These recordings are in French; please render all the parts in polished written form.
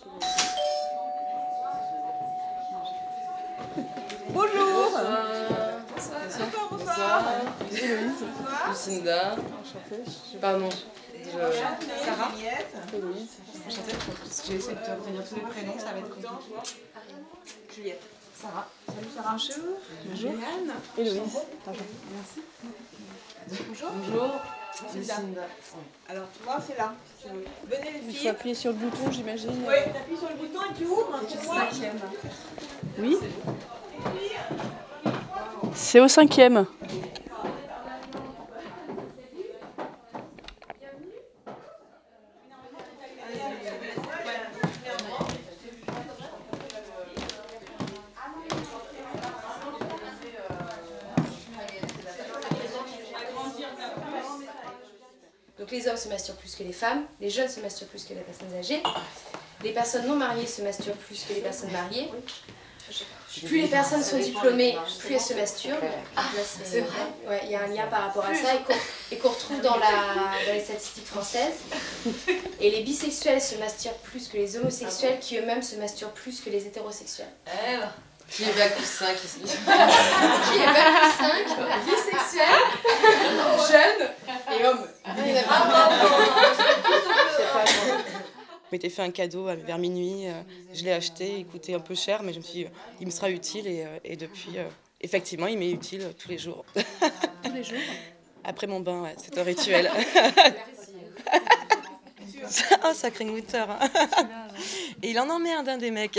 Bonjour. Bonsoir. Héloïse. Lucinda. Enchantée. Pardon. Sarah. Héloïse. Enchantée. J'ai essayé de te retenir tous les prénoms, ça va être compliqué. Juliette. Sarah. Salut Sarah. Bonjour. Juliane. Héloïse. Merci. Bonjour. Bonjour. Lucinda. Alors tu vois, c'est là. Venez les Il faut filles. appuyer sur le bouton, j'imagine. Oui, t'appuies sur le bouton et tu ouvres. Tu vois. Oui. C'est au 5e. Donc les hommes se masturbent plus que les femmes, les jeunes se masturbent plus que les personnes âgées, les personnes non mariées se masturbent plus que les personnes mariées. Plus les personnes sont diplômées, plus elles se masturbent. C'est vrai. Ouais, il y a un lien par rapport à ça et qu'on retrouve dans les statistiques françaises. Et les bisexuels se masturbent plus que les homosexuels, qui eux-mêmes se masturbent plus que les hétérosexuels. Qui est bac plus 5 ici? Qui est bac plus 5, bisexuel, jeune et homme. Je m'étais fait un cadeau vers minuit, je l'ai acheté, il coûtait un peu cher, mais je me suis dit, il me sera utile et depuis, effectivement, il m'est utile tous les jours. Tous les jours. Après mon bain, ouais, c'est un rituel. Ah, sacré Winter. Et il en emmerde un des mecs.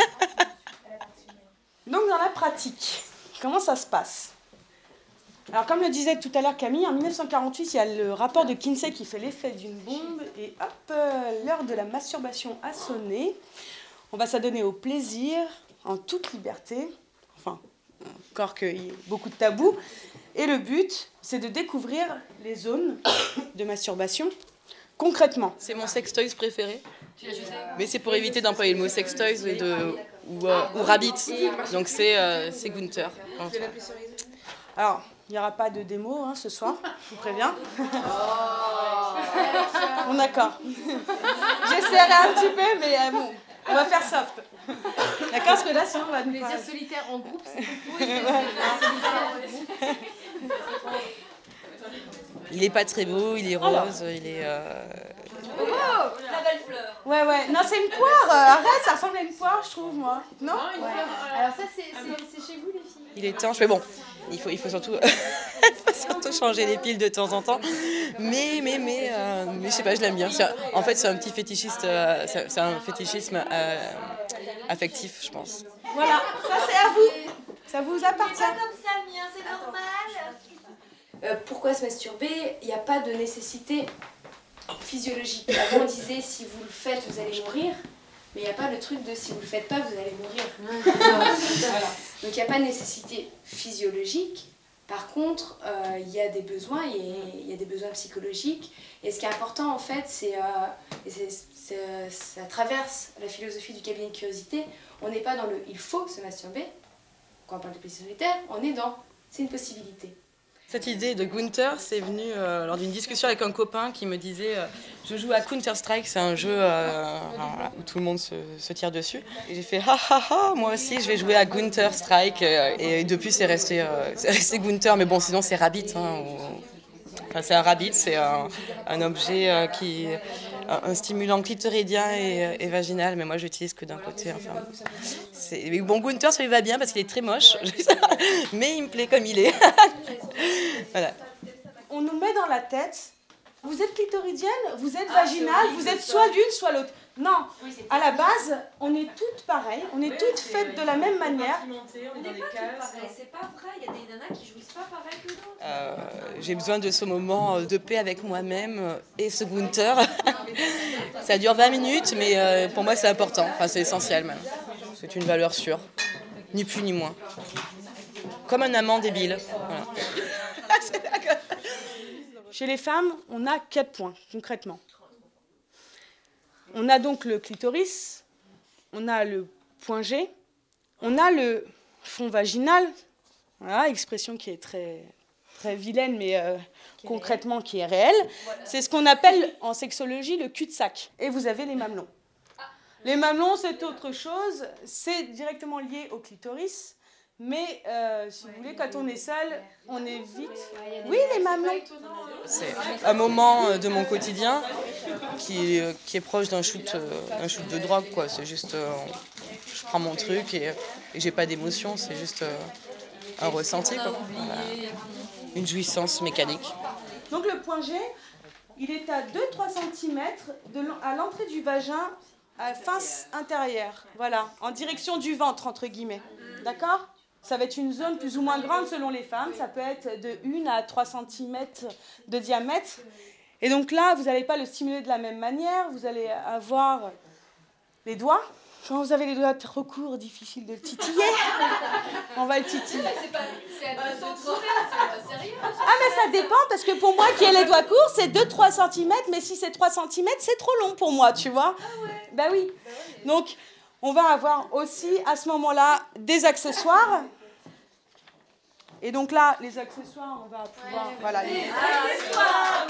Donc dans la pratique, comment ça se passe? Alors comme le disait tout à l'heure Camille, en 1948, il y a le rapport de Kinsey qui fait l'effet d'une bombe et hop, l'heure de la masturbation a sonné. On va s'adonner au plaisir en toute liberté, enfin, encore qu'il y ait beaucoup de tabous. Et le but, c'est de découvrir les zones de masturbation concrètement. C'est mon sextoys préféré. Mais c'est pour éviter d'employer le mot sextoys ou rabbit. Donc c'est Gunther. Alors, il n'y aura pas de démo ce soir, je vous préviens. Bon, d'accord. J'essaierai un petit peu, mais bon, on va faire soft. D'accord, parce que là, sinon, on va nous Plaisir parler. solitaire en groupe, c'est Il est pas très beau, il est rose, il est... Ouais, non, c'est une poire. Arrête, ça ressemble à une poire, je trouve, moi. Non? Alors ça, c'est chez vous, les filles? Il est étanche, mais bon, il faut surtout, changer les piles de temps en temps. Mais je sais pas, je l'aime bien. En fait, c'est un petit fétichiste, c'est un fétichisme affectif, je pense. Voilà, ça c'est à vous. Ça vous appartient. C'est pas comme ça le mien, c'est normal. Pourquoi se masturber? Il n'y a pas de nécessité physiologique. Avant, on disait si vous le faites, vous allez mourir. Mais il n'y a pas le truc de si vous le faites pas, vous allez mourir. Voilà. Donc il n'y a pas de nécessité physiologique. Par contre, il y a des besoins et il y a des besoins psychologiques. Et ce qui est important en fait, ça traverse la philosophie du cabinet de curiosité. On n'est pas dans le il faut se masturber. Quand on parle de plaisir solitaire, on est dans c'est une possibilité. Cette idée de Gunther, c'est venu lors d'une discussion avec un copain qui me disait je joue à Counter-Strike, c'est un jeu où tout le monde se tire dessus. Et j'ai fait moi aussi je vais jouer à Counter-Strike. Et depuis c'est resté Gunther, mais bon sinon c'est Rabbit. Enfin, c'est un rabbit, c'est un objet un stimulant clitoridien et vaginal, mais moi j'utilise que d'un côté. Enfin, bon, Gunther ça lui va bien parce qu'il est très moche, mais il me plaît comme il est. Voilà. On nous met dans la tête, vous êtes clitoridienne, vous êtes vaginale, vous êtes soit l'une, soit l'autre. Non, à la base, on est toutes pareilles, on est toutes faites de la même manière. On n'est pas toutes pareilles, c'est pas vrai. Il y a des nanas qui jouissent pas pareil que d'autres. J'ai besoin de ce moment de paix avec moi-même et ce Gunther. Ça dure 20 minutes, mais pour moi c'est important, enfin, c'est essentiel même. C'est une valeur sûre, ni plus ni moins. Comme un amant débile. Voilà. Chez les femmes, on a 4 points, concrètement. On a donc le clitoris, on a le point G, on a le fond vaginal, voilà, expression qui est très, très vilaine, mais concrètement qui est réelle. C'est ce qu'on appelle en sexologie le cul-de-sac. Et vous avez les mamelons. Les mamelons, c'est autre chose. C'est directement lié au clitoris. Mais si vous voulez, quand on est seul, on évite. Oui, les mamelons. C'est un moment de mon quotidien qui est proche d'un shoot de drogue, quoi. C'est juste, je prends mon truc et j'ai pas d'émotion, c'est juste un ressenti, quoi. Voilà. Une jouissance mécanique. Donc le point G, il est à 2-3 cm à l'entrée du vagin, à face intérieure. Voilà, en direction du ventre, entre guillemets. D'accord ? Ça va être une zone plus ou moins grande selon les femmes. Ça peut être de 1 à 3 cm de diamètre. Et donc là, vous n'allez pas le stimuler de la même manière. Vous allez avoir les doigts. Quand vous avez les doigts trop courts, difficile de le titiller. On va le titiller. C'est à 2 centimètres, c'est pas sérieux. Ah mais ça dépend, parce que pour moi qui ai les doigts courts, c'est 2-3 cm. Mais si c'est 3 cm, c'est trop long pour moi, tu vois. Ah ouais. Bah oui. Donc, on va avoir aussi, à ce moment-là, des accessoires. Et donc là, les accessoires, on va pouvoir... voilà, les accessoires.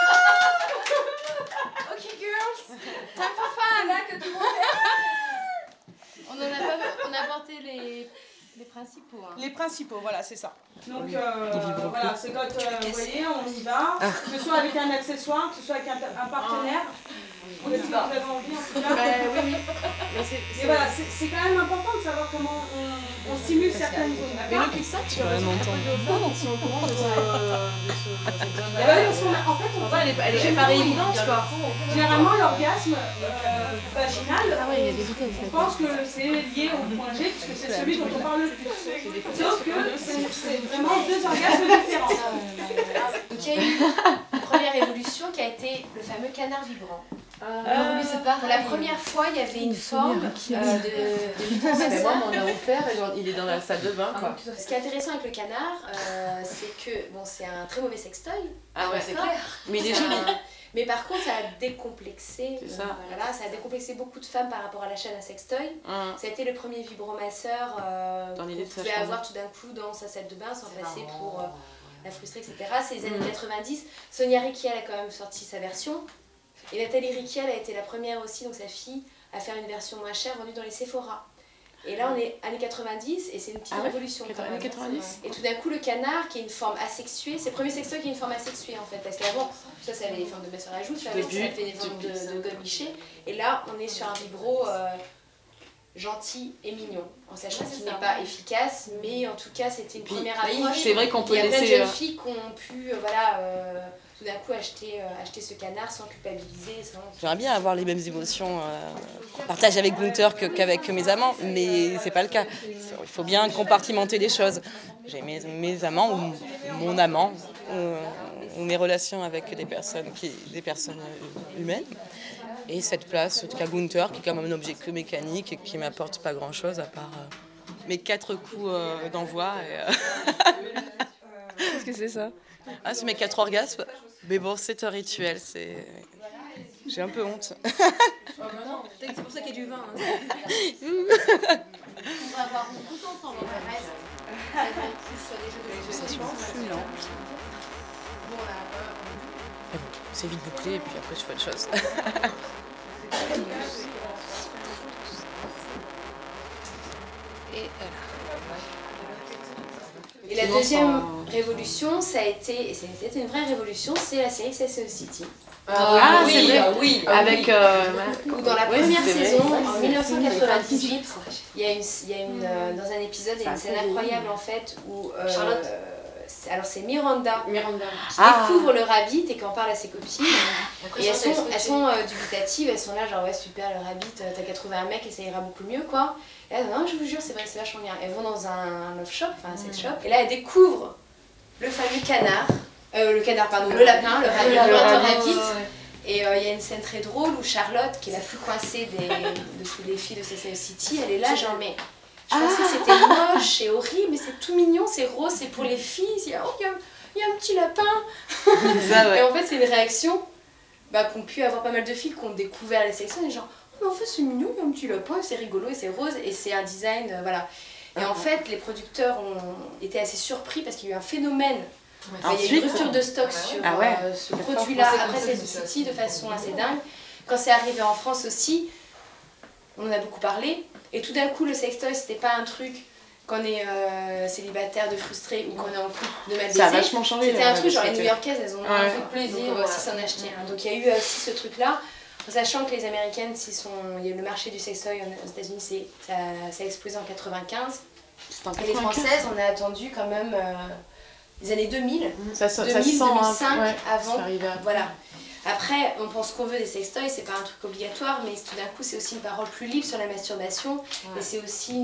Ok, girls, time for fun. Là que tout le monde On a porté les principaux. Hein. Les principaux, voilà, c'est ça. Donc, voilà, c'est quand, vous voyez, on y va, que ce soit avec un accessoire, que ce soit avec un partenaire. On est si vous avez envie, en tout cas. Oui. Et voilà, c'est quand même important de savoir comment on stimule certaines zones. Mais le Pixar, tu vas m'entendre. En fait, Elle est pas évidente, quoi. généralement, l'orgasme vaginal, on pense que c'est lié au point G, puisque c'est celui dont on parle le plus. Sauf que c'est vraiment 2 orgasmes différents. Donc il y a eu une première évolution qui a été le fameux canard vibrant. Oui, c'est pas. Pour la première fois, il y avait une forme de vibromasseur. Moi, on a offert et genre, il est dans la salle de bain, quoi. Ce qui est intéressant avec le canard, c'est que bon, c'est un très mauvais sextoy. Ah ouais, c'est d'accord. clair. Mais il est joli. Mais par contre, ça a décomplexé. C'est ça. Voilà, ça a décomplexé beaucoup de femmes par rapport à l'achat d'un sextoy. Ça a été le premier vibromasseur Dans l'idée de qu'on sa pouvait chambre. avoir tout d'un coup dans sa salle de bain sans passer pour la frustrée, etc. C'est les années 90. Sonia Rykiel a quand même sorti sa version. Et Nathalie Rykiel a été la première aussi, donc sa fille, à faire une version moins chère vendue dans les Sephora. Et là, on est années 90 et c'est une petite révolution. Années 90. Et tout d'un coup, le canard, qui est une forme asexuée, c'est le premier sextoy qui est une forme asexuée en fait. Parce qu'avant, ça avait des formes de main sur la joue, ça avait des formes de gomiché. Et là, on est sur un vibro gentil et mignon, en sachant qu'il n'est pas efficace, mais en tout cas, c'était une première approche. C'est vrai qu'on peut Il y a plein de laisser. jeunes filles qui ont pu, tout d'un coup acheter ce canard sans culpabiliser. J'aimerais bien avoir les mêmes émotions partage avec Gunther qu'avec mes amants, mais c'est pas le cas. Il faut bien compartimenter les choses. J'ai mes amants ou mon amant ou mes relations avec des personnes humaines. Et cette place, en tout cas Gunther, qui est quand même un objet que mécanique et qui m'apporte pas grand-chose à part mes 4 coups d'envoi. Qu'est-ce que c'est ça? Ah, c'est mes 4 orgasmes. Mais bon, c'est un rituel, j'ai un peu honte. C'est pour ça qu'il y a du vin. On va avoir tout ensemble, on reste. Ça va être plus sur des jeux de socialisation. C'est vite bouclé et puis après je fais autre chose. Et la deuxième révolution, ça a été, et c'était une vraie révolution, c'est la série Sex and the City. Oui, Avec. Où dans la première c'est vrai. saison, en 1998, il y a dans un épisode, il y a une scène incroyable en fait où Charlotte. Alors c'est Miranda qui Ah. découvre le rabbit et qui en parle à ses copines. Et elles sont dubitatives, elles sont là genre ouais super le rabbit, t'as qu'à trouver un mec et ça ira beaucoup mieux quoi. Et là non je vous jure c'est vrai c'est vachement bien. Elles vont dans un love shop, enfin un sex shop, et là elles découvrent le fameux canard, le lapin, le rabbit. Et il y a une scène très drôle où Charlotte, qui est la plus coincée de toutes les filles de Sex and the City, elle est là genre mais... Je pensais que c'était moche et horrible, mais c'est tout mignon, c'est rose, c'est pour les filles. Il y a un petit lapin. Et en fait, c'est une réaction qu'ont pu avoir pas mal de filles qui ont découvert les sections. Et genre, oh, mais en fait, c'est mignon, il y a un petit lapin, c'est rigolo et c'est rose et c'est un design, voilà. Et en fait, les producteurs ont été assez surpris parce qu'il y a eu un phénomène. Il y a eu une rupture de stock sur ce produit-là après Sex and the City de façon assez dingue. Quand c'est arrivé en France aussi, on en a beaucoup parlé. Et tout d'un coup, le sextoy, c'était pas un truc qu'on est célibataire, de frustré ou qu'on est en couple, de mal baisé. Ça a vachement changé. C'était un truc, genre les New-Yorkaises, elles ont un Ouais. peu de plaisir Donc, si s'en achetaient un. Donc il y a eu aussi ce truc-là, en sachant que les Américaines, il y a le marché du sextoy aux États-Unis, ça a explosé en 95. Et les Françaises, on a attendu quand même les années 2000, Ça se 2000, sent, 2005, ouais, avant. ça arrive à- Voilà. Après, on pense qu'on veut des sextoys, c'est pas un truc obligatoire, mais tout d'un coup, c'est aussi une parole plus libre sur la masturbation. Et c'est aussi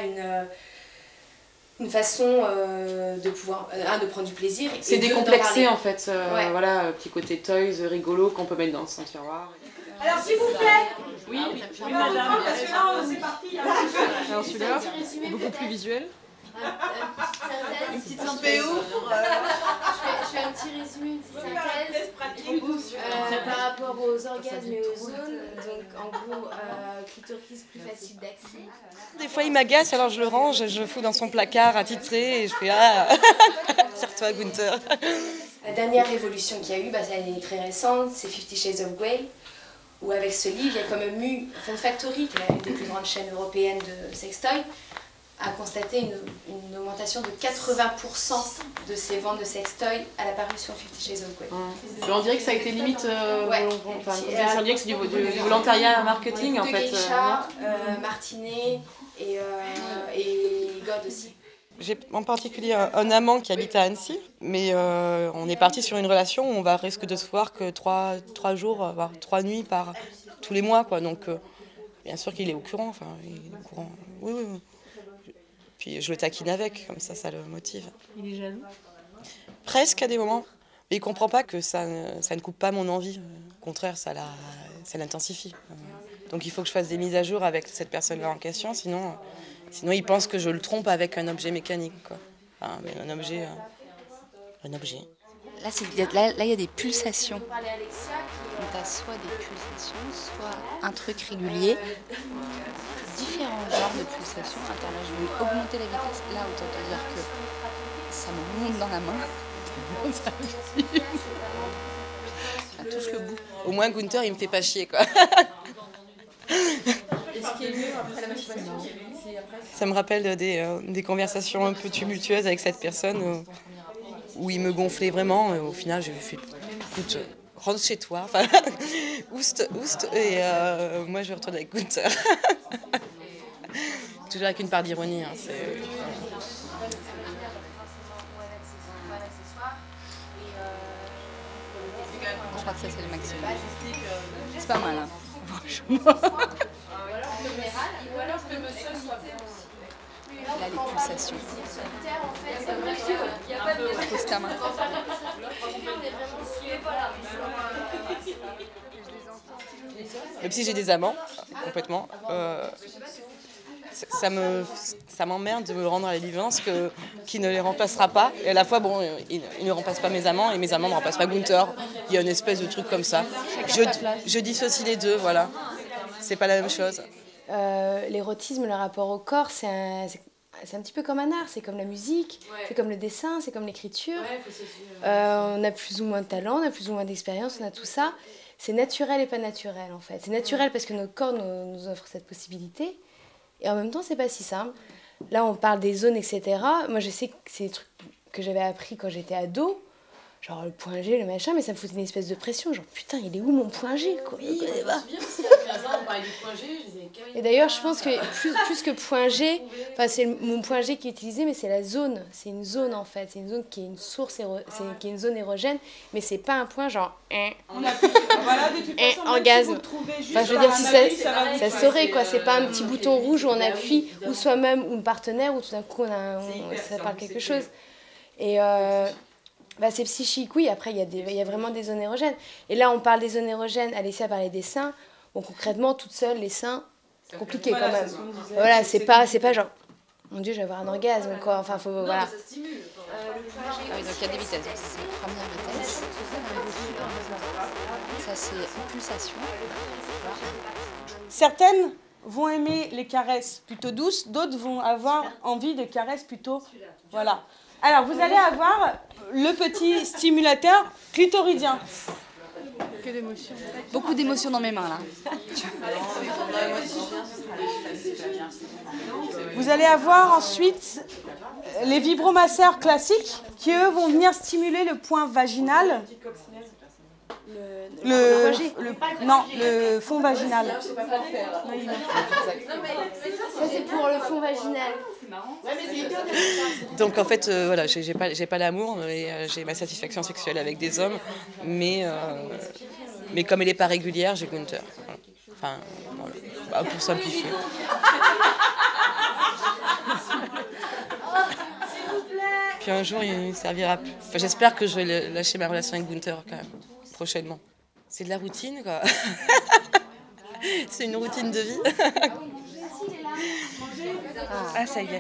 une façon de pouvoir, de prendre du plaisir. Et C'est d'en décomplexé parler. en fait, Ouais. voilà, petit côté toys rigolo qu'on peut mettre dans son tiroir. Alors, s'il vous plaît. Oui, Oui, madame. Parce que là, c'est parti. alors celui-là, beaucoup plus visuel. Une petite synthèse. Je fais un petit résumé, une petite synthèse par rapport aux orgasmes et aux zones. Donc en gros, clitoris plus facile d'accès. Des fois, il m'agace, alors je le range, je le fous dans son placard attitré et je fais ah, tire-toi, Gunther. La dernière révolution qu'il y a eu, elle est très récente, c'est 50 Shades of Grey, où avec ce livre, il y a quand même eu Fun Factory, qui est une des plus grandes chaînes européennes de sextoy, a constaté une augmentation de 80% de ses ventes de sextoy à la parution 50 Shades of Grey. On dirait que ça a été limite, Ouais. enfin, on dirait que c'est du volontariat marketing en De fait. Geisha, Martinet et God aussi. J'ai en particulier un amant qui habite à Annecy, mais on est parti sur une relation où on va risque de se voir que 3 jours, voire 3 nuits tous les mois, quoi. Donc bien sûr qu'il est au courant, enfin il est au courant. Oui, oui, oui. Puis je le taquine avec, comme ça le motive. Il est jaloux. Presque à des moments, mais il comprend pas que ça ne coupe pas mon envie. Au contraire, ça l'intensifie. Donc il faut que je fasse des mises à jour avec cette personne-là en question, sinon il pense que je le trompe avec un objet mécanique, quoi. Enfin, mais un objet. Là, il y a des pulsations. Donc, tu as soit des pulsations, soit un truc régulier. Différents genres de pulsations. Attends, là, je vais augmenter la vitesse. Là, autant te dire que ça me monte dans la main. Ça touche le bout. Au moins, Gunther, il me fait pas chier, quoi. Et ce qui est mieux après la masturbation, c'est après. Ça me rappelle des conversations un peu tumultueuses avec cette personne où il me gonflait vraiment. Au final, je lui ai fait écoute, rentre chez toi. Enfin, oust, et moi, je retourne avec Gunther. Toujours avec une part d'ironie. Hein, Je crois que ça, c'est le maximum. C'est pas mal, hein. Là, les pulsations. Pose ta main. Même si j'ai des amants, complètement, ça m'emmerde de me rendre à l'évidence qu'il ne les remplacera pas. Et à la fois, bon, il ne remplace pas mes amants et mes amants ne remplacent pas Gunther. Il y a une espèce de truc comme ça. Je dissocie les deux, voilà. C'est pas la même chose. L'érotisme, le rapport au corps, c'est un petit peu comme un art, c'est comme la musique, c'est comme le dessin, c'est comme l'écriture. On a plus ou moins de talent, on a plus ou moins d'expérience, on a tout ça. C'est naturel et pas naturel en fait. C'est naturel parce que notre corps nous offre cette possibilité. Et en même temps, c'est pas si simple. Là, on parle des zones, etc. Moi, je sais que c'est des trucs que j'avais appris quand j'étais ado. Genre le point G, le machin, mais ça me foutait une espèce de pression. Genre, putain, il est où mon point G, quoi? Oui, je me souviens aussi, à 15 ans, on parlait du point G, je disais... Et d'ailleurs, je pense que plus que point G, c'est mon point G qui est utilisé, mais c'est la zone. C'est une zone, en fait. C'est une zone qui est une source, qui est une zone érogène, mais c'est pas un point genre... On a plus, voilà, de toute façon, même orgasme. si vous le trouvez juste Enfin, je veux par dire, si un ça, avis, va vous ça faire- saurait, quoi. C'est pas un petit bouton rouge où on appuie, ou soi-même, ou le partenaire, ou tout d'un coup, ça parle quelque chose. Et c'est psychique, oui. Après, il y a vraiment des zones érogènes. Et là, on parle des zones érogènes. Alessia parlait des seins. Bon, concrètement, toute seule, les seins, c'est compliqué quand même. Voilà, c'est pas genre, mon Dieu, je vais avoir un orgasme, quoi. Enfin, faut, voilà. Ah oui, donc il y a des vitesses. Donc, c'est la première vitesse. Ça, c'est pulsation. Certaines vont aimer les caresses plutôt douces, d'autres vont avoir envie de caresses plutôt... Voilà. Alors, vous allez avoir le petit stimulateur clitoridien. Que d'émotions. Beaucoup d'émotions dans mes mains, là. Vous allez avoir ensuite les vibromasseurs classiques qui, eux, vont venir stimuler le point vaginal. Le fond vaginal. Ça, c'est pour le fond vaginal. Donc en fait, voilà, j'ai pas l'amour, mais j'ai ma satisfaction sexuelle avec des hommes, mais comme elle n'est pas régulière, j'ai Gunther. Voilà. Enfin, voilà. Bah, pour simplifier. Puis un jour, il servira plus. Enfin, j'espère que je vais lâcher ma relation avec Gunther quand même, prochainement. C'est de la routine, quoi. C'est une routine de vie. Ah, ça y est.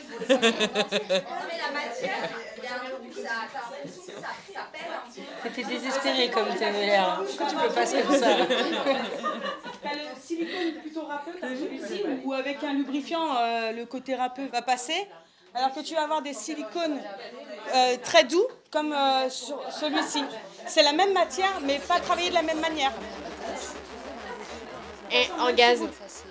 T'étais désespérée comme t'avais l'air. Pourquoi tu peux passer comme ça? T'as le silicone plutôt râpeux comme celui-ci ou avec un lubrifiant, le côté râpeux va passer, alors que tu vas avoir des silicones très doux comme sur celui-ci. C'est la même matière mais pas travaillée de la même manière. Et orgasme. Ça, c'est